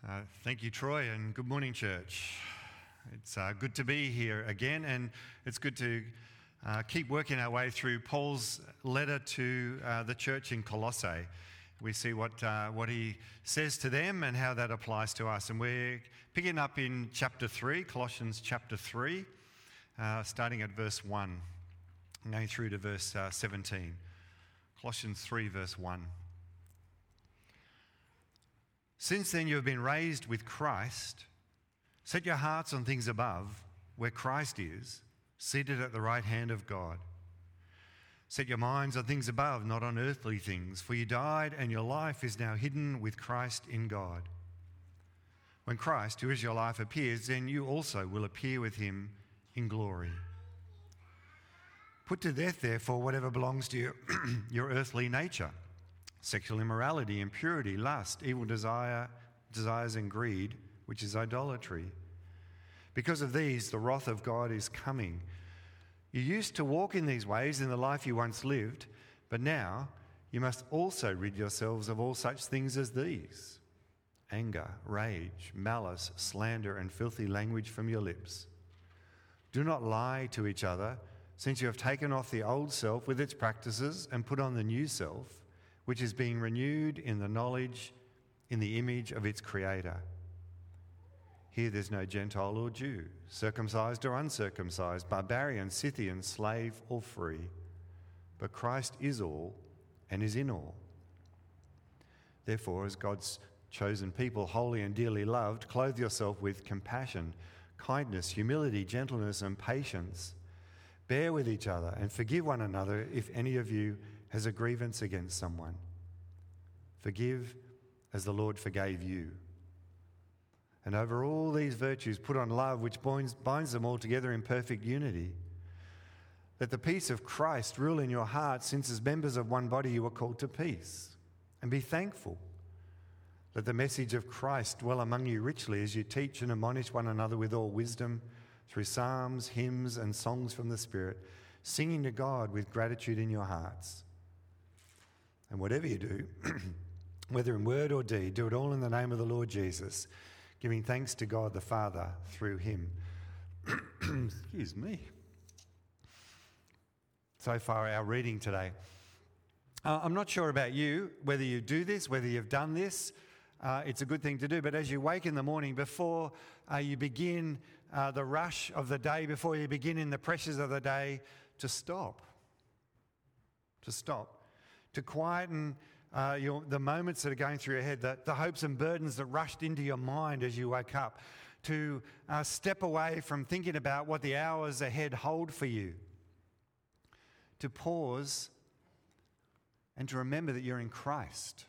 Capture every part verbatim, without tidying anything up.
Uh, thank you, Troy, and good morning, church. It's uh, good to be here again, and it's good to uh, keep working our way through Paul's letter to uh, the church in Colossae. We see what uh, what he says to them and how that applies to us. And we're picking up in chapter three, Colossians chapter three, uh, starting at verse one, and going through to verse uh, seventeen. Colossians three, verse one. Since then you have been raised with Christ. Set your hearts on things above, where Christ is, seated at the right hand of God. Set your minds on things above, not on earthly things, for you died and your life is now hidden with Christ in God. When Christ, who is your life, appears, then you also will appear with him in glory. Put to death, therefore, whatever belongs to your, your earthly nature: sexual immorality, impurity, lust, evil desire, desires and greed, which is idolatry. Because of these, the wrath of God is coming. You used to walk in these ways in the life you once lived, but now you must also rid yourselves of all such things as these: anger, rage, malice, slander, and filthy language from your lips. Do not lie to each other, since you have taken off the old self with its practices and put on the new self, which is being renewed in the knowledge, in the image of its Creator. Here there's no Gentile or Jew, circumcised or uncircumcised, barbarian, Scythian, slave or free, but Christ is all and is in all. Therefore, as God's chosen people, holy and dearly loved, clothe yourself with compassion, kindness, humility, gentleness, and patience. Bear with each other and forgive one another if any of you has a grievance against someone. Forgive as the Lord forgave you. And over all these virtues put on love, which binds, binds them all together in perfect unity. Let the peace of Christ rule in your hearts, since as members of one body you are called to peace. And be thankful. Let the message of Christ dwell among you richly as you teach and admonish one another with all wisdom, through psalms, hymns, and songs from the Spirit, singing to God with gratitude in your hearts. And whatever you do, whether in word or deed, do it all in the name of the Lord Jesus, giving thanks to God the Father through him. Excuse me. So far, our reading today. Uh, I'm not sure about you, whether you do this, whether you've done this. Uh, it's a good thing to do, but as you wake in the morning, before uh, you begin uh, the rush of the day, before you begin in the pressures of the day, to stop. To stop. To quieten uh, your, the moments that are going through your head, the, the hopes and burdens that rushed into your mind as you woke up. To uh, step away from thinking about what the hours ahead hold for you. To pause and to remember that you're in Christ.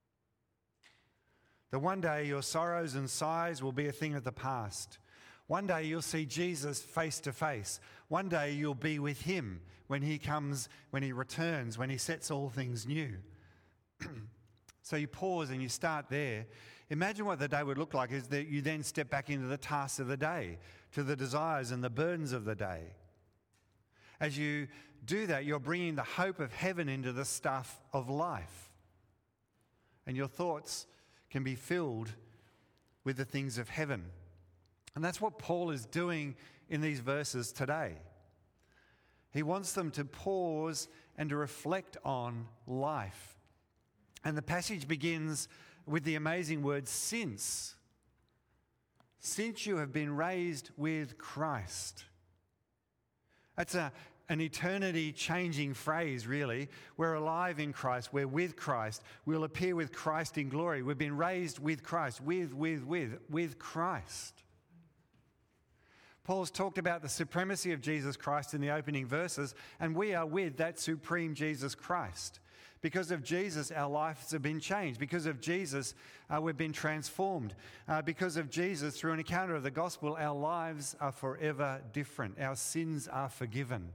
That one day your sorrows and sighs will be a thing of the past. One day you'll see Jesus face to face. One day you'll be with him when he comes, when he returns, when he sets all things new. So you pause and you start there. Imagine what the day would look like is that you then step back into the tasks of the day, to the desires and the burdens of the day. As you do that, you're bringing the hope of heaven into the stuff of life. And your thoughts can be filled with the things of heaven. And that's what Paul is doing in these verses today. He wants them to pause and to reflect on life. And the passage begins with the amazing word since. Since you have been raised with Christ. That's a An eternity-changing phrase, really. We're alive in Christ. We're with Christ. We'll appear with Christ in glory. We've been raised with Christ. With, with, with, with Christ. Paul's talked about the supremacy of Jesus Christ in the opening verses, and we are with that supreme Jesus Christ. Because of Jesus, our lives have been changed. Because of Jesus, uh, we've been transformed. Uh, because of Jesus, through an encounter of the gospel, our lives are forever different. Our sins are forgiven.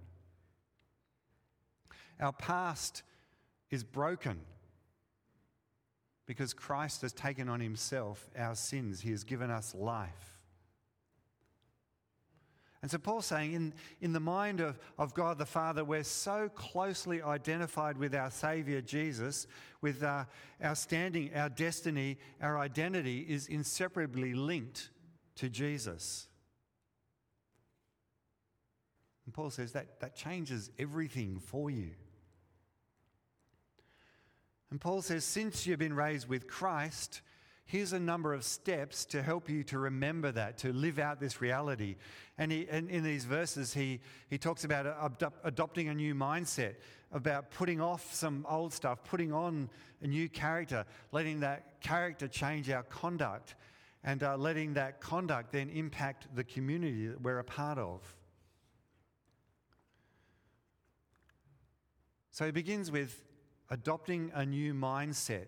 Our past is broken because Christ has taken on himself our sins. He has given us life. And so Paul's saying in, in the mind of, of God the Father, we're so closely identified with our Saviour Jesus, with uh, our standing, our destiny, our identity is inseparably linked to Jesus. And Paul says that, that changes everything for you. And Paul says, since you've been raised with Christ, here's a number of steps to help you to remember that, to live out this reality. And, he, and in these verses, he, he talks about adop- adopting a new mindset, about putting off some old stuff, putting on a new character, letting that character change our conduct, and uh, letting that conduct then impact the community that we're a part of. So he begins with adopting a new mindset.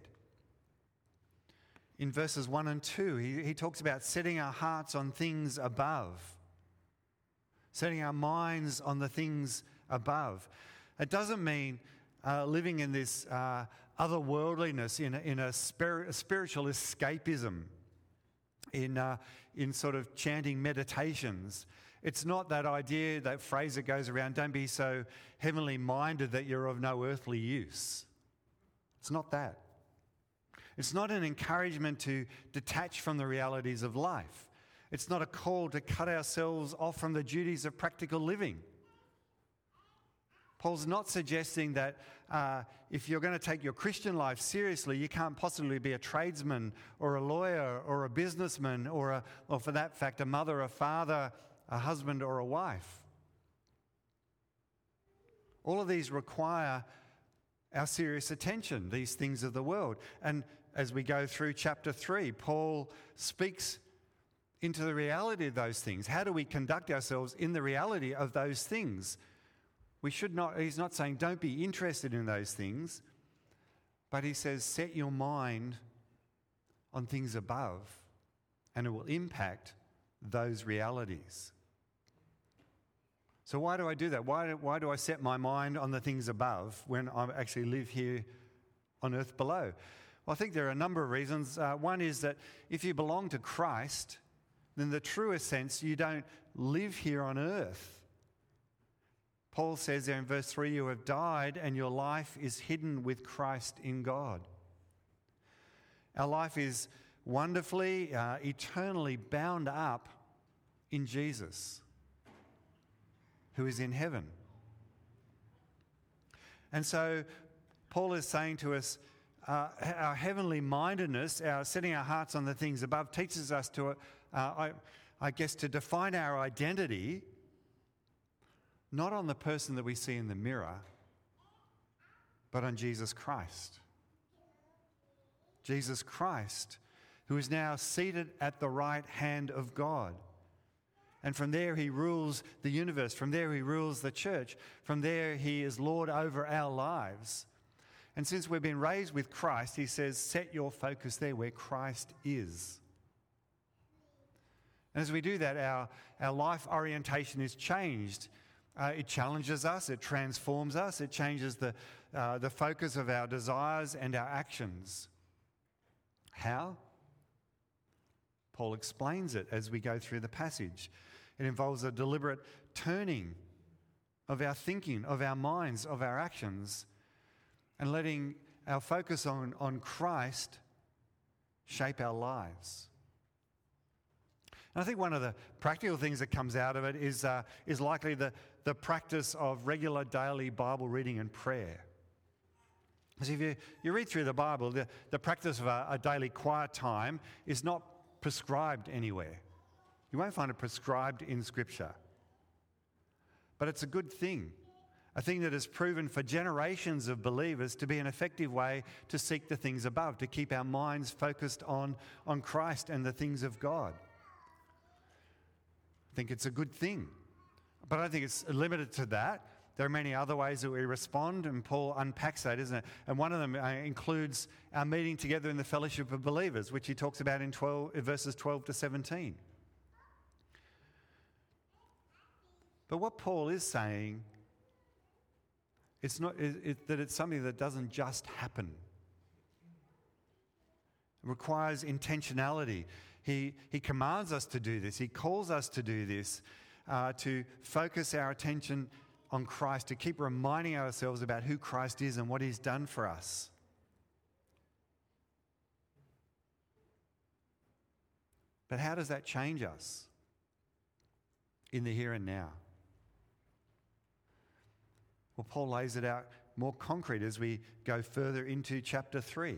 In verses one and two, he, he talks about setting our hearts on things above, setting our minds on the things above. It doesn't mean uh, living in this uh, otherworldliness, in a, in a, spir- a spiritual escapism, in, uh, in sort of chanting meditations. It's not that idea, that phrase that goes around, don't be so heavenly minded that you're of no earthly use. It's not that. It's not an encouragement to detach from the realities of life. It's not a call to cut ourselves off from the duties of practical living. Paul's not suggesting that uh, if you're going to take your Christian life seriously, you can't possibly be a tradesman or a lawyer or a businessman or, a, or for that fact, a mother, a father, a husband or a wife. All of these require our serious attention, these things of the world. And as we go through chapter three, Paul speaks into the reality of those things. How do we conduct ourselves in the reality of those things? We should not, he's not saying don't be interested in those things, but he says set your mind on things above and it will impact those realities. So why do I do that? Why, why do I set my mind on the things above when I actually live here on earth below? Well, I think there are a number of reasons. Uh, one is that if you belong to Christ, then in the truest sense, you don't live here on earth. Paul says there in verse three, you have died and your life is hidden with Christ in God. Our life is wonderfully, uh, eternally bound up in Jesus, who is in heaven. And so Paul is saying to us, uh, our heavenly mindedness, our setting our hearts on the things above, teaches us to, uh, I, I guess, to define our identity not on the person that we see in the mirror, but on Jesus Christ. Jesus Christ, who is now seated at the right hand of God. And from there he rules the universe. From there he rules the church. From there he is Lord over our lives. And since we've been raised with Christ, he says, set your focus there where Christ is. And as we do that, our, our life orientation is changed. Uh, it challenges us, it transforms us, it changes the, uh, the focus of our desires and our actions. How? Paul explains it as we go through the passage. It involves a deliberate turning of our thinking, of our minds, of our actions, and letting our focus on, on Christ shape our lives. And I think one of the practical things that comes out of it is, uh, is likely the, the practice of regular daily Bible reading and prayer. Because if you, you read through the Bible, the, the practice of a, a daily quiet time is not prescribed anywhere. You won't find it prescribed in Scripture. But it's a good thing, a thing that has proven for generations of believers to be an effective way to seek the things above, to keep our minds focused on, on Christ and the things of God. I think it's a good thing. But I don't think it's limited to that. There are many other ways that we respond, and Paul unpacks that, isn't it? And one of them uh, includes our meeting together in the fellowship of believers, which he talks about in twelve, verses twelve to seventeen. But what Paul is saying, it's not it, it, that it's something that doesn't just happen. It requires intentionality. He, he commands us to do this. He calls us to do this. uh, to focus our attention on Christ, to keep reminding ourselves about who Christ is and what he's done for us. But how does that change us in the here and now? Well, Paul lays it out more concrete as we go further into chapter three.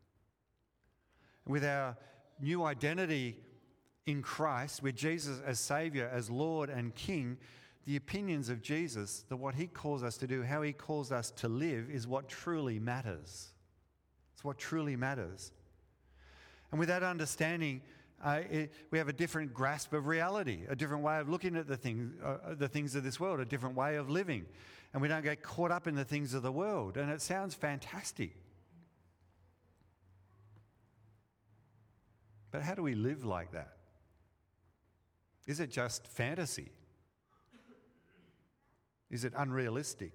With our new identity in Christ, with Jesus as Saviour, as Lord and King, the opinions of Jesus, the what he calls us to do, how he calls us to live, is what truly matters. It's what truly matters. And with that understanding, uh, it, we have a different grasp of reality, a different way of looking at the, thing, uh, the things of this world, a different way of living. And we don't get caught up in the things of the world. And it sounds fantastic. But how do we live like that? Is it just fantasy? Is it unrealistic?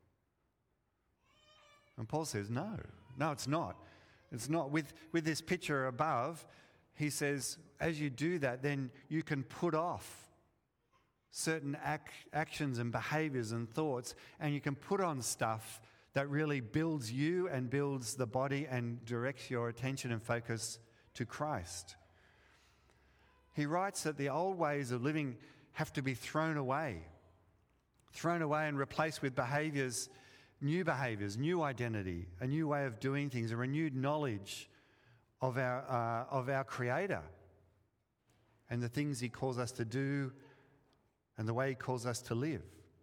And Paul says, no. No, it's not. It's not. With, with this picture above, he says, as you do that, then you can put off certain ac- actions and behaviours and thoughts, and you can put on stuff that really builds you and builds the body and directs your attention and focus to Christ. He writes that the old ways of living have to be thrown away, thrown away and replaced with behaviours, new behaviours, new identity, a new way of doing things, a renewed knowledge of our, uh, of our Creator and the things he calls us to do and the way he calls us to live.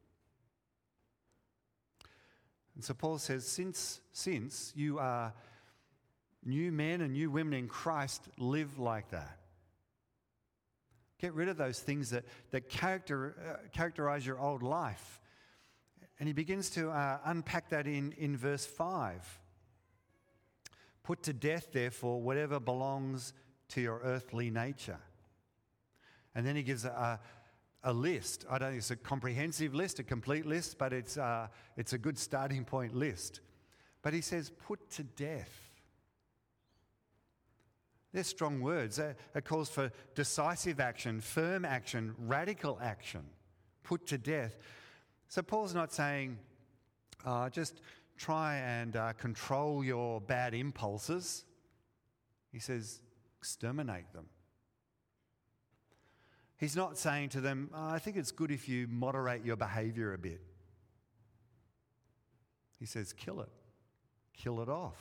And so Paul says, since, since you are new men and new women in Christ, live like that. Get rid of those things that, that character, uh, characterize your old life. And he begins to uh, unpack that in, in verse five. Put to death, therefore, whatever belongs to your earthly nature. And then he gives a, a list. I don't think it's a comprehensive list, a complete list, but it's, uh, it's a good starting point list. But he says, put to death. They're strong words. It calls for decisive action, firm action, radical action. Put to death. So Paul's not saying, uh, just try and uh, control your bad impulses. He says, exterminate them. He's not saying to them, oh, I think it's good if you moderate your behaviour a bit. He says, kill it. Kill it off.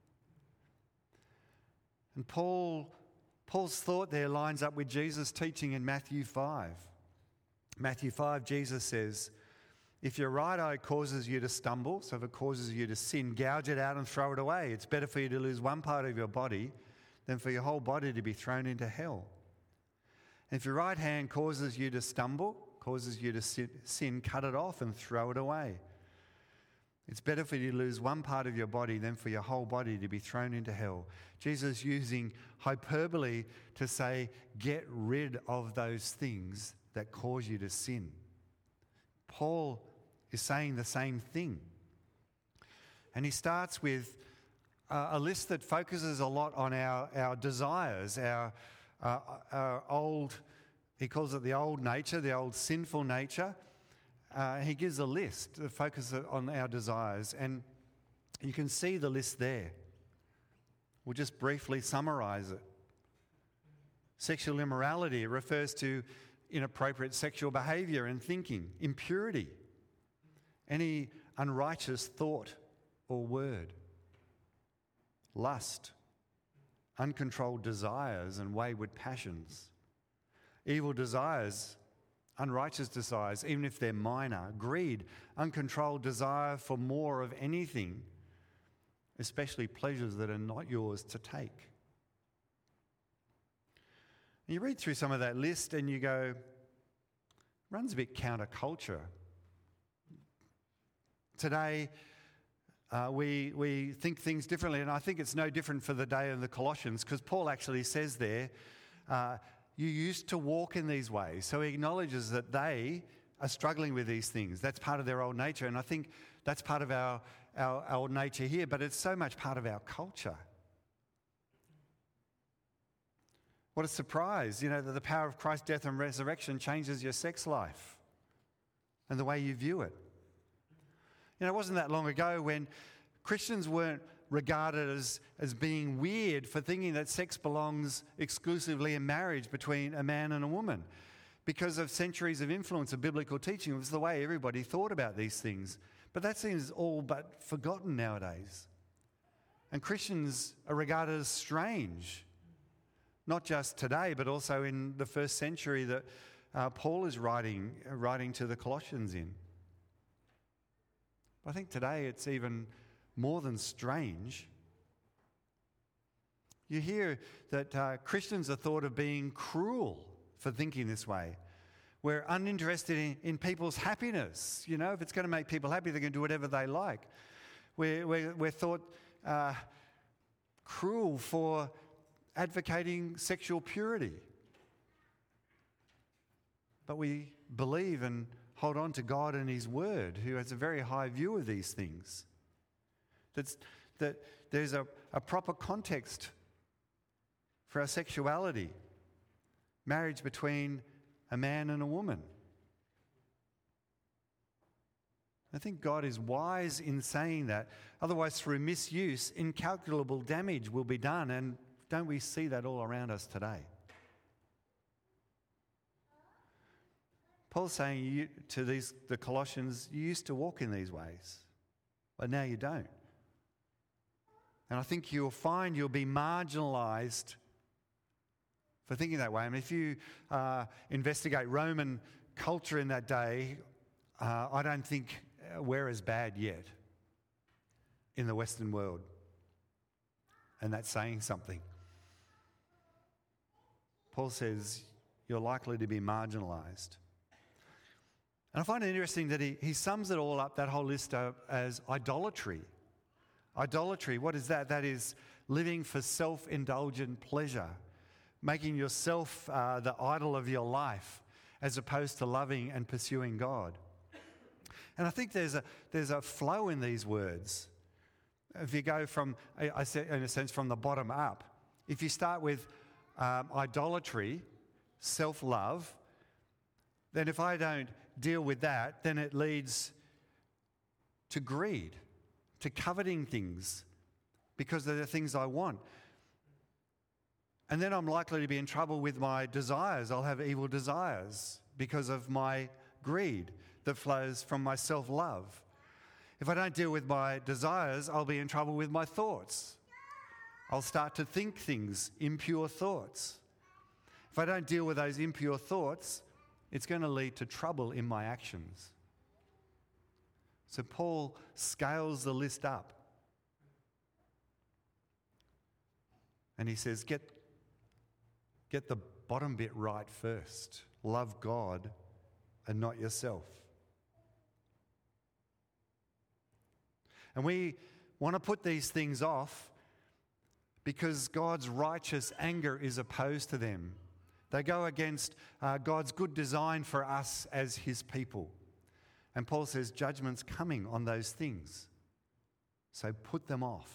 And Paul, Paul's thought there lines up with Jesus' teaching in Matthew five. Matthew five, Jesus says, if your right eye causes you to stumble, so if it causes you to sin, gouge it out and throw it away. It's better for you to lose one part of your body than for your whole body to be thrown into hell. And if your right hand causes you to stumble, causes you to sin, cut it off and throw it away. It's better for you to lose one part of your body than for your whole body to be thrown into hell. Jesus using hyperbole to say, get rid of those things that cause you to sin. Paul is saying the same thing. And he starts with uh, a list that focuses a lot on our, our desires, our, uh, our old, he calls it the old nature, the old sinful nature. Uh, he gives a list that focuses on our desires, and you can see the list there. We'll just briefly summarize it. Sexual immorality refers to inappropriate sexual behaviour and thinking. Impurity, any unrighteous thought or word. Lust, uncontrolled desires and wayward passions. Evil desires, unrighteous desires, even if they're minor. Greed, uncontrolled desire for more of anything, especially pleasures that are not yours to take. And you read through some of that list and you go, runs a bit counterculture. Today, uh, we, we think things differently, and I think it's no different for the day of the Colossians, because Paul actually says there, uh, you used to walk in these ways. So he acknowledges that they are struggling with these things. That's part of their old nature. And I think that's part of our, our, our old nature here, but it's so much part of our culture. What a surprise, you know, that the power of Christ's death and resurrection changes your sex life and the way you view it. You know, it wasn't that long ago when Christians weren't regarded as, as being weird for thinking that sex belongs exclusively in marriage between a man and a woman. Because of centuries of influence of biblical teaching, it was the way everybody thought about these things. But that seems all but forgotten nowadays. And Christians are regarded as strange, not just today, but also in the first century that uh, Paul is writing, writing to the Colossians in. I think today it's even more than strange. You hear that uh, Christians are thought of being cruel for thinking this way. We're uninterested in, in people's happiness. You know, if it's going to make people happy, they're going to do whatever they like. We're, we're, we're thought uh, cruel for advocating sexual purity. But we believe and hold on to God and His Word, who has a very high view of these things. That's, that there's a, a proper context for our sexuality. Marriage between a man and a woman. I think God is wise in saying that. Otherwise, through misuse, incalculable damage will be done. And don't we see that all around us today? Paul's saying you, to these the Colossians, you used to walk in these ways, but now you don't. And I think you'll find you'll be marginalised for thinking that way. I mean, if you uh, investigate Roman culture in that day, uh, I don't think we're as bad yet in the Western world. And that's saying something. Paul says you're likely to be marginalised. And I find it interesting that he, he sums it all up, that whole list up, as idolatry. Idolatry, what is that? That is living for self-indulgent pleasure, making yourself uh, the idol of your life as opposed to loving and pursuing God. And I think there's a there's a flow in these words. If you go from, I said in a sense, from the bottom up, if you start with um, idolatry, self-love, then if I don't deal with that, then it leads to greed, to coveting things because they're the things I want. And then I'm likely to be in trouble with my desires. I'll have evil desires because of my greed that flows from my self-love. If I don't deal with my desires, I'll be in trouble with my thoughts. I'll start to think things, impure thoughts. If I don't deal with those impure thoughts, it's going to lead to trouble in my actions. So Paul scales the list up. And he says, get, get the bottom bit right first. Love God and not yourself. And we want to put these things off because God's righteous anger is opposed to them. They go against uh, God's good design for us as His people. And Paul says judgment's coming on those things. So put them off.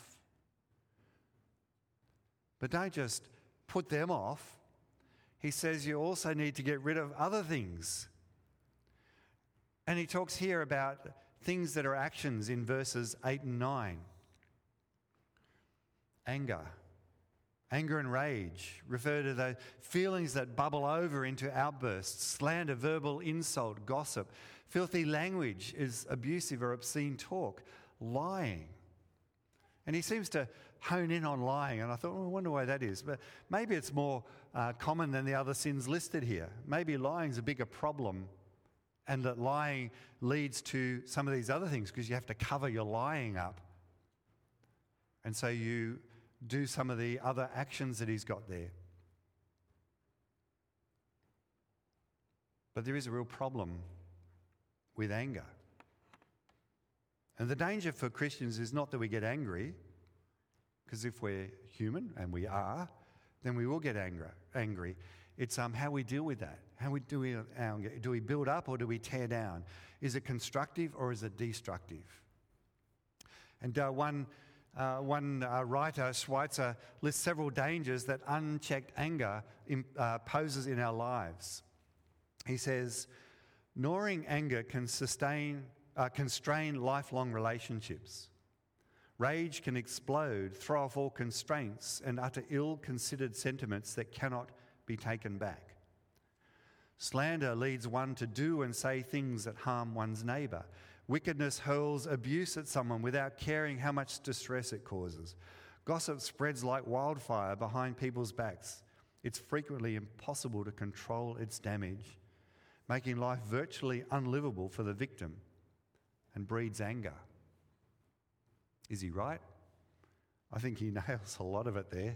But don't just put them off. He says you also need to get rid of other things. And he talks here about things that are actions in verses eight and nine. Anger. Anger and rage refer to the feelings that bubble over into outbursts, slander, verbal insult, gossip. Filthy language is abusive or obscene talk. Lying. And he seems to hone in on lying, and I thought, well, I wonder why that is. But maybe it's more uh, common than the other sins listed here. Maybe lying's a bigger problem, and that lying leads to some of these other things because you have to cover your lying up. And so you do some of the other actions that he's got there. But there is a real problem with anger. And the danger for Christians is not that we get angry, because if we're human, and we are, then we will get angry. angry. It's um, how we deal with that. How we do we anger? Do we build up or do we tear down? Is it constructive or is it destructive? And uh, one Uh, one uh, writer, Schweitzer, lists several dangers that unchecked anger in, uh, poses in our lives. He says, gnawing anger can sustain, uh, constrain lifelong relationships. Rage can explode, throw off all constraints, and utter ill-considered sentiments that cannot be taken back. Slander leads one to do and say things that harm one's neighbour. Wickedness hurls abuse at someone without caring how much distress it causes. Gossip spreads like wildfire behind people's backs. It's frequently impossible to control its damage, making life virtually unlivable for the victim, and breeds anger. Is he right? I think he nails a lot of it there.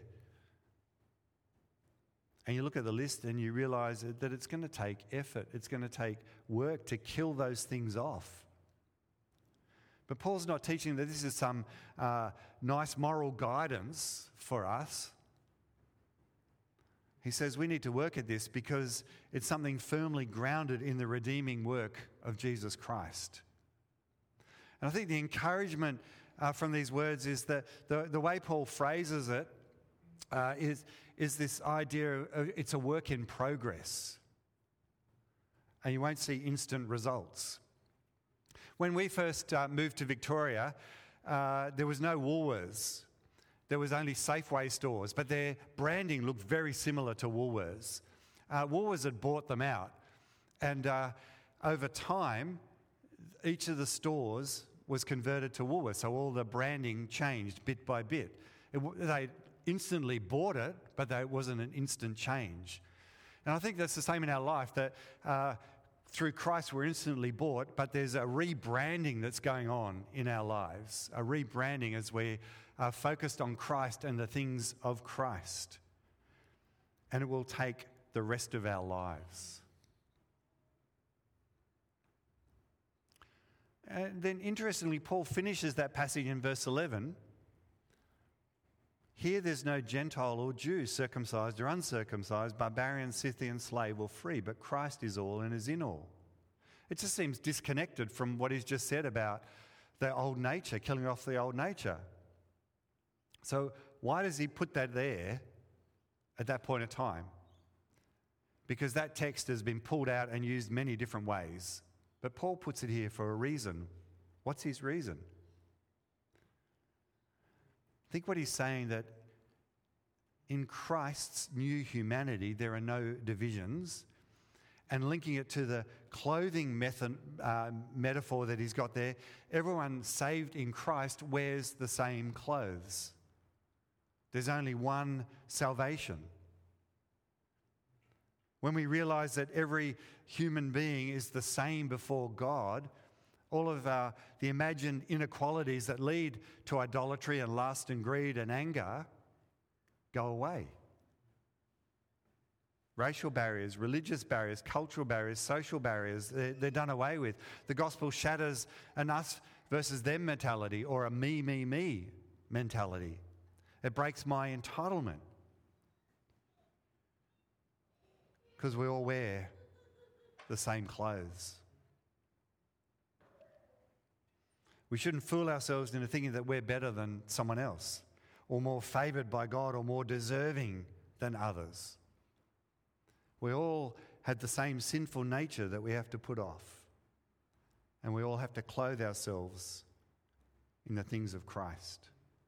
And you look at the list and you realise that it's going to take effort, it's going to take work to kill those things off. But Paul's not teaching that this is some uh, nice moral guidance for us. He says we need to work at this because it's something firmly grounded in the redeeming work of Jesus Christ. And I think the encouragement uh, from these words is that the, the way Paul phrases it uh, is, is this idea of it's a work in progress. And you won't see instant results. When we first uh, moved to Victoria, uh, there was no Woolworths. There was only Safeway stores, but their branding looked very similar to Woolworths. Uh, Woolworths had bought them out, and uh, over time, each of the stores was converted to Woolworths, so all the branding changed bit by bit. It, they instantly bought it, but it wasn't an instant change. And I think that's the same in our life, that uh, through Christ we're instantly bought, but there's a rebranding that's going on in our lives, a rebranding as we are focused on Christ and the things of Christ. And it will take the rest of our lives. And then interestingly, Paul finishes that passage in verse eleven. Here there's no Gentile or Jew, circumcised or uncircumcised, barbarian, Scythian, slave or free, but Christ is all and is in all. It just seems disconnected from what he's just said about the old nature, killing off the old nature. So why does he put that there at that point in time? Because that text has been pulled out and used many different ways. But Paul puts it here for a reason. What's his reason? I think what he's saying that in Christ's new humanity there are no divisions, and linking it to the clothing method, uh, metaphor that he's got there, everyone saved in Christ wears the same clothes. There's only one salvation. When we realize that every human being is the same before God, all of our, the imagined inequalities that lead to idolatry and lust and greed and anger go away. Racial barriers, religious barriers, cultural barriers, social barriers, they're, they're done away with. The gospel shatters an us versus them mentality or a me, me, me mentality. It breaks my entitlement. Because we all wear the same clothes. We shouldn't fool ourselves into thinking that we're better than someone else, or more favoured by God, or more deserving than others. We all have the same sinful nature that we have to put off. And we all have to clothe ourselves in the things of Christ.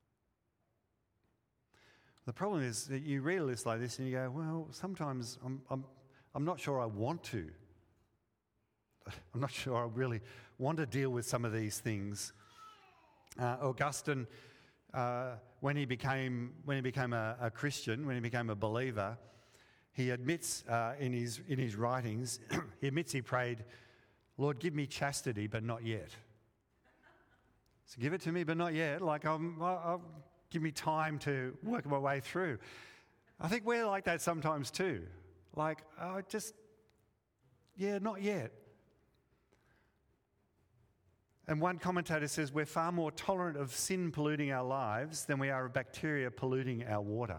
The problem is that you read a list like this and you go, well, sometimes I'm, I'm, I'm not sure I want to. I'm not sure I really want to deal with some of these things. Uh, Augustine, uh, when he became when he became a, a Christian, when he became a believer, he admits uh, in his in his writings, he admits he prayed, "Lord, give me chastity, but not yet." So give it to me, but not yet. Like I'm, I'll, I'll give me time to work my way through. I think we're like that sometimes too. Like, oh, just yeah, not yet. And one commentator says we're far more tolerant of sin polluting our lives than we are of bacteria polluting our water.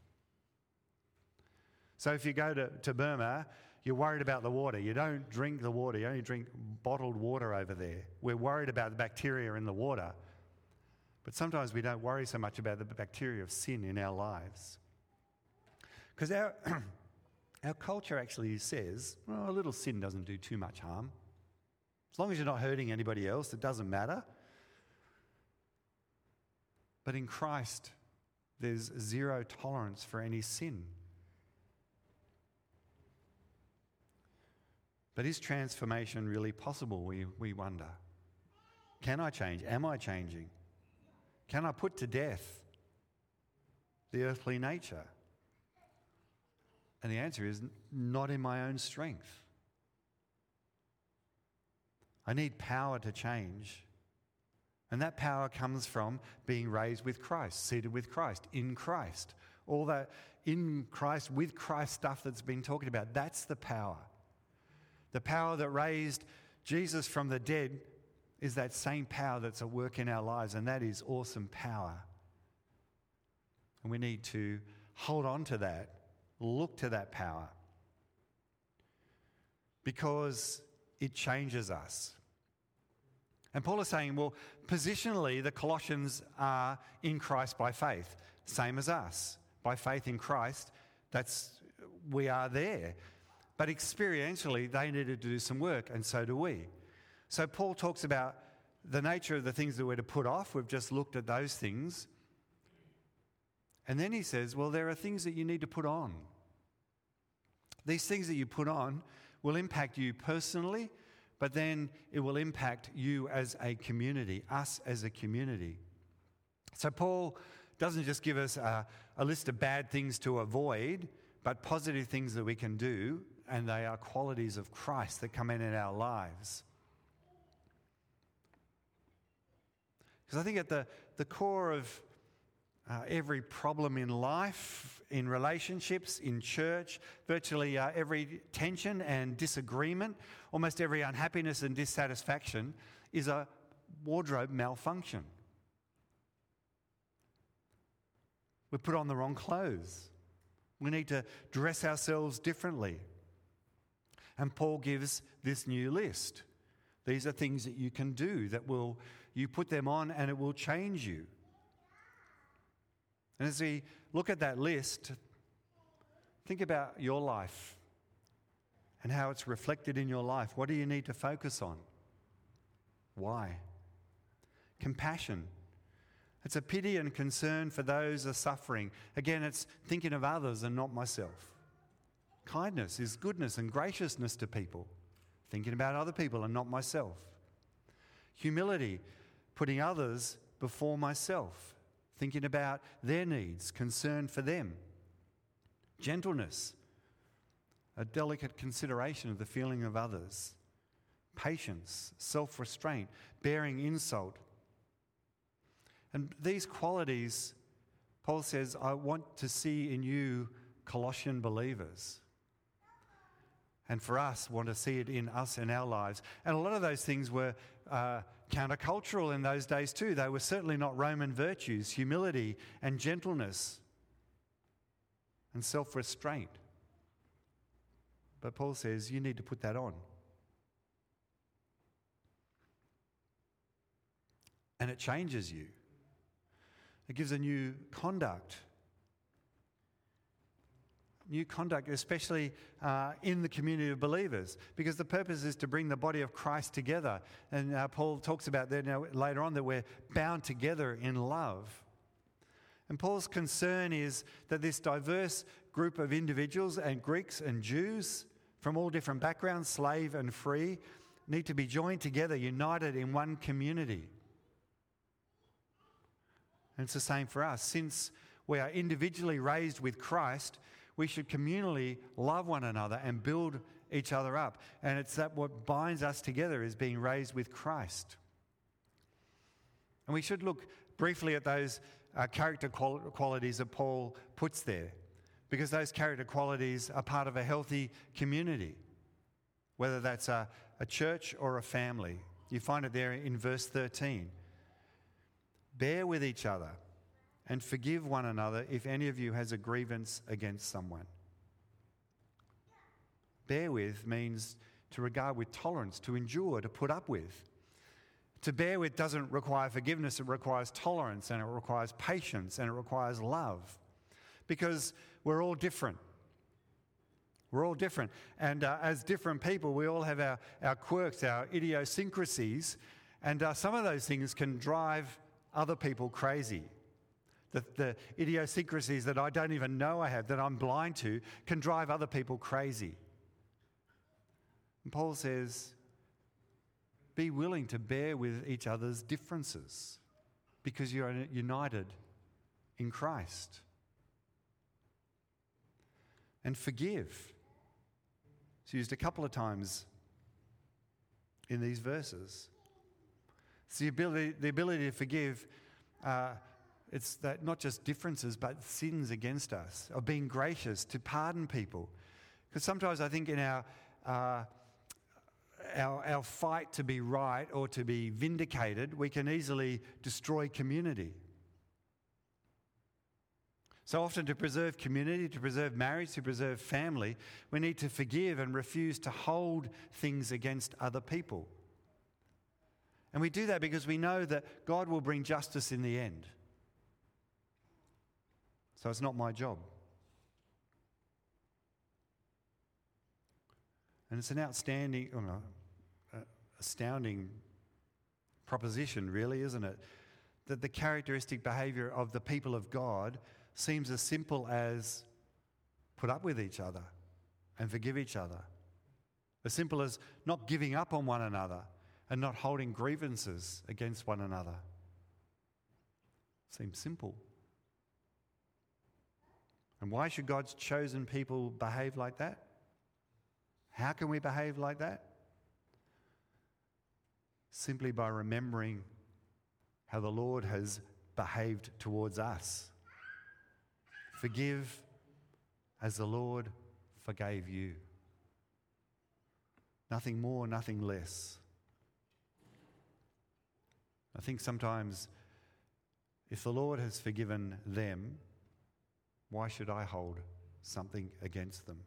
So if you go to, to Burma, you're worried about the water. You don't drink the water. You only drink bottled water over there. We're worried about the bacteria in the water. But sometimes we don't worry so much about the bacteria of sin in our lives. Because our, our culture actually says, well, a little sin doesn't do too much harm. As long as you're not hurting anybody else, it doesn't matter. But in Christ, there's zero tolerance for any sin. But is transformation really possible, we, we wonder? Can I change? Am I changing? Can I put to death the earthly nature? And the answer is not in my own strength. I need power to change. And that power comes from being raised with Christ, seated with Christ, in Christ. All that in Christ, with Christ stuff that's been talked about, that's the power. The power that raised Jesus from the dead is that same power that's at work in our lives, and that is awesome power. And we need to hold on to that, look to that power, because it changes us. And Paul is saying, well, positionally, the Colossians are in Christ by faith, same as us. By faith in Christ, that's we are there. But experientially, they needed to do some work, and so do we. So Paul talks about the nature of the things that we're to put off. We've just looked at those things. And then he says, well, there are things that you need to put on. These things that you put on will impact you personally, but then it will impact you as a community, us as a community. So Paul doesn't just give us a, a list of bad things to avoid, but positive things that we can do, and they are qualities of Christ that come in in our lives. Because I think at the, the core of uh, every problem in life, in relationships, in church, virtually uh, every tension and disagreement, almost every unhappiness and dissatisfaction is a wardrobe malfunction. We put on the wrong clothes. We need to dress ourselves differently. And Paul gives this new list. These are things that you can do that will, you put them on and it will change you. And as we look at that list, think about your life and how it's reflected in your life. What do you need to focus on? Why? Compassion. It's a pity and concern for those who are suffering. Again, it's thinking of others and not myself. Kindness is goodness and graciousness to people, thinking about other people and not myself. Humility, putting others before myself, thinking about their needs, concern for them. Gentleness, a delicate consideration of the feeling of others. Patience, self-restraint, bearing insult. And these qualities, Paul says, I want to see in you, Colossian believers. And for us, want to see it in us in our lives. And a lot of those things were uh, countercultural in those days too. They were certainly not Roman virtues, humility and gentleness and self-restraint. But Paul says you need to put that on. And it changes you. It gives a new conduct. New conduct, especially uh, in the community of believers, because the purpose is to bring the body of Christ together. And uh, Paul talks about that now later on, that we're bound together in love. And Paul's concern is that this diverse group of individuals, and Greeks and Jews from all different backgrounds, slave and free, need to be joined together, united in one community. And it's the same for us. Since we are individually raised with Christ, we should communally love one another and build each other up. And it's that what binds us together is being raised with Christ. And we should look briefly at those uh, character qual- qualities that Paul puts there, because those character qualities are part of a healthy community, whether that's a, a church or a family. You find it there in verse thirteen. Bear with each other and forgive one another if any of you has a grievance against someone. Bear with means to regard with tolerance, to endure, to put up with. To bear with doesn't require forgiveness, it requires tolerance, and it requires patience, and it requires love. Because we're all different. We're all different. And uh, as different people, we all have our, our quirks, our idiosyncrasies, and uh, some of those things can drive other people crazy. The, the idiosyncrasies that I don't even know I have, that I'm blind to, can drive other people crazy. And Paul says, be willing to bear with each other's differences because you're united in Christ. And forgive. It's used a couple of times in these verses. It's the ability, the ability to forgive. Uh, it's that not just differences, but sins against us, of being gracious, to pardon people. Because sometimes I think in our, uh, our our fight to be right or to be vindicated, we can easily destroy community. So often to preserve community, to preserve marriage, to preserve family, we need to forgive and refuse to hold things against other people. And we do that because we know that God will bring justice in the end. So it's not my job. And it's an outstanding, oh no, uh, astounding proposition, really, isn't it? That the characteristic behaviour of the people of God seems as simple as put up with each other and forgive each other. As simple as not giving up on one another and not holding grievances against one another. Seems simple. And why should God's chosen people behave like that? How can we behave like that? Simply by remembering how the Lord has behaved towards us. Forgive as the Lord forgave you. Nothing more, nothing less. I think sometimes if the Lord has forgiven them, why should I hold something against them?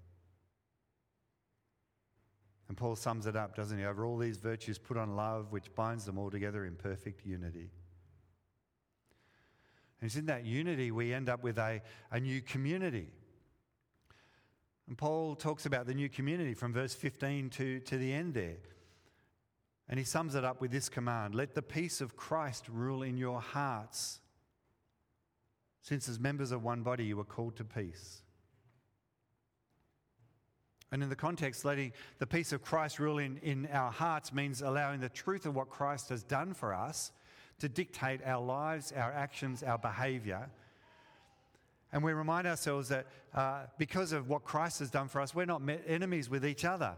And Paul sums it up, doesn't he? Over all these virtues, put on love, which binds them all together in perfect unity. And it's in that unity we end up with a, a new community. And Paul talks about the new community from verse fifteen to, to the end there. And he sums it up with this command: let the peace of Christ rule in your hearts, since as members of one body you are called to peace. And in the context, letting the peace of Christ rule in, in our hearts means allowing the truth of what Christ has done for us to dictate our lives, our actions, our behaviour. And we remind ourselves that uh, because of what Christ has done for us, we're not enemies with each other.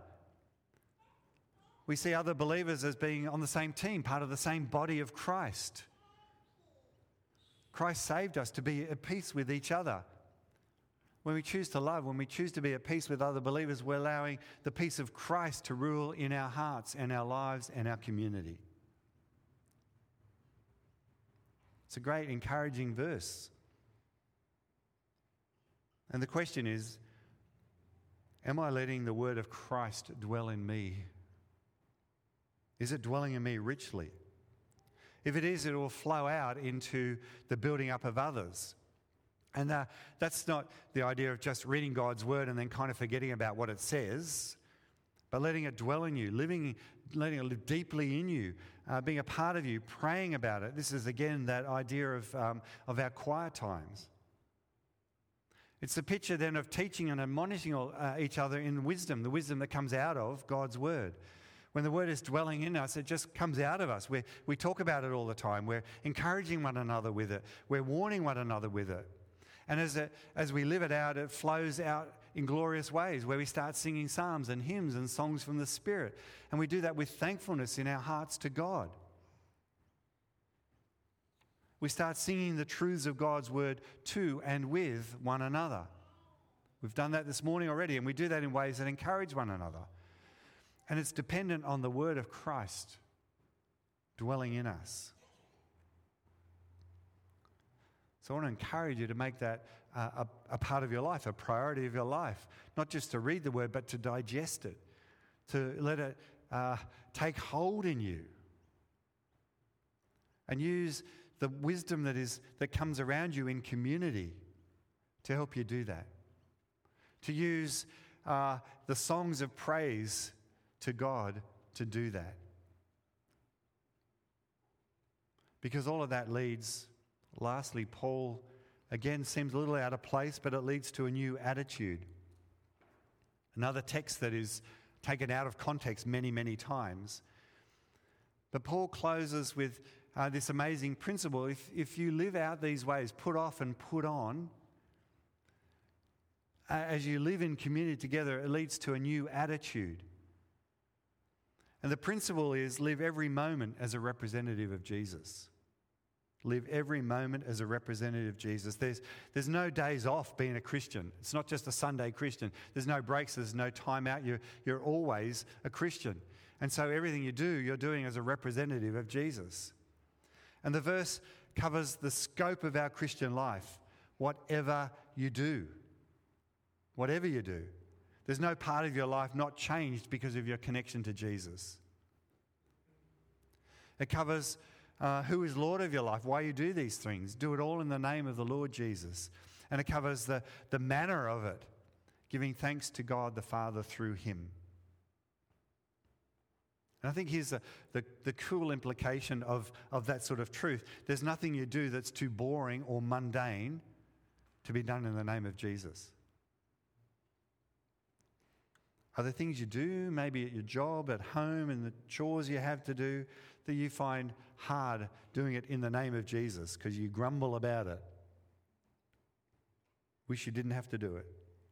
We see other believers as being on the same team, part of the same body of Christ. Christ saved us to be at peace with each other. When we choose to love, when we choose to be at peace with other believers, we're allowing the peace of Christ to rule in our hearts and our lives and our community. It's a great, encouraging verse. And the question is, am I letting the word of Christ dwell in me? Is it dwelling in me richly? If it is, it will flow out into the building up of others. And uh, that's not the idea of just reading God's word and then kind of forgetting about what it says, but letting it dwell in you, living, letting it live deeply in you, uh, being a part of you, praying about it. This is, again, that idea of, um, of our quiet times. It's the picture then of teaching and admonishing all, uh, each other in wisdom, the wisdom that comes out of God's word. When the word is dwelling in us, it just comes out of us. We're, we talk about it all the time. We're encouraging one another with it. We're warning one another with it. And as, it, as we live it out, it flows out in glorious ways where we start singing psalms and hymns and songs from the Spirit. And we do that with thankfulness in our hearts to God. We start singing the truths of God's word to and with one another. We've done that this morning already, and we do that in ways that encourage one another. And it's dependent on the word of Christ dwelling in us. So I want to encourage you to make that uh, a, a part of your life, a priority of your life. Not just to read the word, but to digest it, to let it uh, take hold in you. And use the wisdom that is that comes around you in community to help you do that. To use uh, the songs of praise to God to do that. Because all of that leads, lastly, Paul, again, seems a little out of place, but it leads to a new attitude. Another text that is taken out of context many, many times. But Paul closes with uh, this amazing principle. If, if you live out these ways, put off and put on, uh, as you live in community together, it leads to a new attitude. And the principle is live every moment as a representative of Jesus. Live every moment as a representative of Jesus. There's, there's no days off being a Christian. It's not just a Sunday Christian. There's no breaks. There's no time out. You're, you're always a Christian. And so everything you do, you're doing as a representative of Jesus. And the verse covers the scope of our Christian life. Whatever you do. Whatever you do. There's no part of your life not changed because of your connection to Jesus. It covers uh, who is Lord of your life, why you do these things. Do it all in the name of the Lord Jesus. And it covers the, the manner of it, giving thanks to God the Father through him. And I think here's the, the, the cool implication of, of that sort of truth. There's nothing you do that's too boring or mundane to be done in the name of Jesus. Are there things you do, maybe at your job, at home, and the chores you have to do, that you find hard doing it in the name of Jesus because you grumble about it? Wish you didn't have to do it.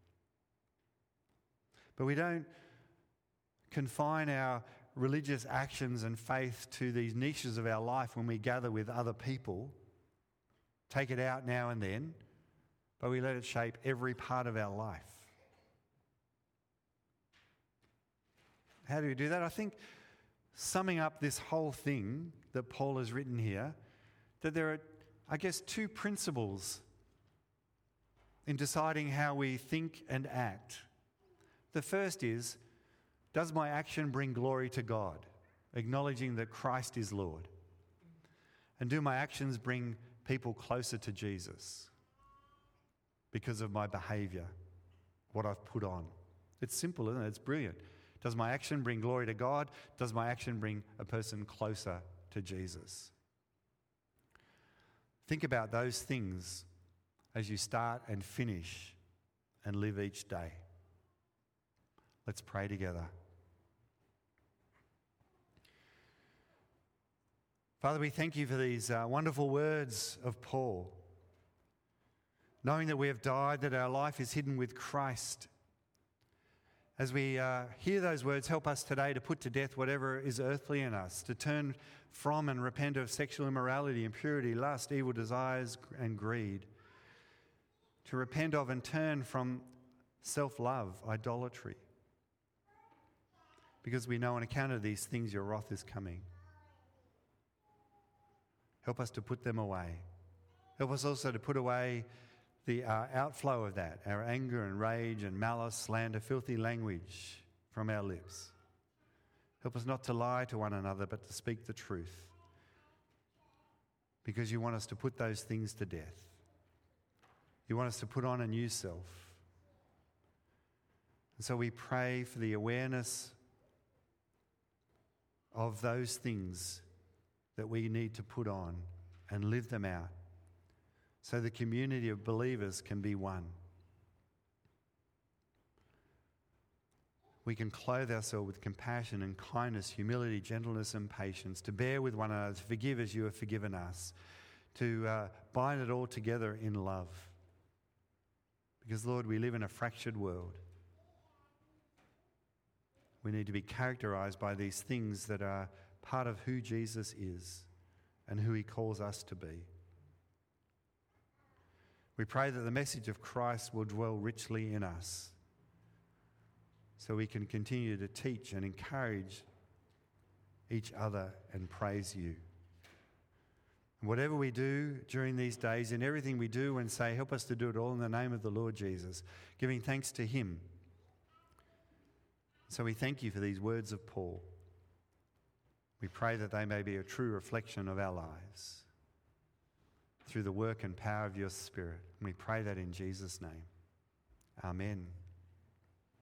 But we don't confine our religious actions and faith to these niches of our life when we gather with other people. Take it out now and then, but we let it shape every part of our life. How do we do that? I think summing up this whole thing that Paul has written here, that there are, I guess, two principles in deciding how we think and act. The first is, does my action bring glory to God? Acknowledging that Christ is Lord. And do my actions bring people closer to Jesus because of my behaviour, what I've put on? It's simple, isn't it? It's brilliant. Does my action bring glory to God? Does my action bring a person closer to Jesus? Think about those things as you start and finish and live each day. Let's pray together. Father, we thank you for these uh, wonderful words of Paul. Knowing that we have died, that our life is hidden with Christ. As we uh, hear those words, help us today to put to death whatever is earthly in us, to turn from and repent of sexual immorality, impurity, lust, evil desires, and greed. To repent of and turn from self-love, idolatry. Because we know on account of these things your wrath is coming. Help us to put them away. Help us also to put away the uh, outflow of that, our anger and rage and malice, slander, filthy language from our lips. Help us not to lie to one another, but to speak the truth. Because you want us to put those things to death. You want us to put on a new self. And so we pray for the awareness of those things that we need to put on and live them out, so the community of believers can be one. We can clothe ourselves with compassion and kindness, humility, gentleness and patience, to bear with one another, to forgive as you have forgiven us, to uh, bind it all together in love. Because, Lord, we live in a fractured world. We need to be characterized by these things that are part of who Jesus is and who he calls us to be. We pray that the message of Christ will dwell richly in us so we can continue to teach and encourage each other and praise you. And whatever we do during these days, in everything we do and say, help us to do it all in the name of the Lord Jesus, giving thanks to him. So we thank you for these words of Paul. We pray that they may be a true reflection of our lives through the work and power of your Spirit. And we pray that in Jesus' name. Amen.